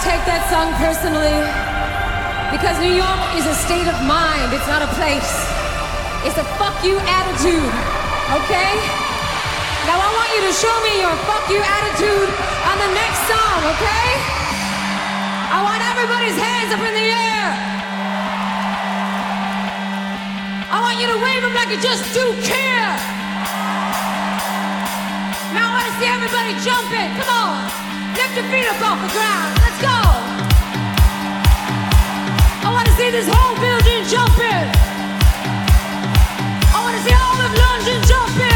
take that song personally because New York is a state of mind, it's not a place. It's a fuck you attitude, okay? Now I want you to show me your fuck you attitude on the next song, okay? I want everybody's hands up in the air. I want you to wave them like you just do care. Now I want to see everybody jumping. Come on. Lift your feet up off the ground. Let's go. I want to see this whole building jumping. I want to see all of London jumping.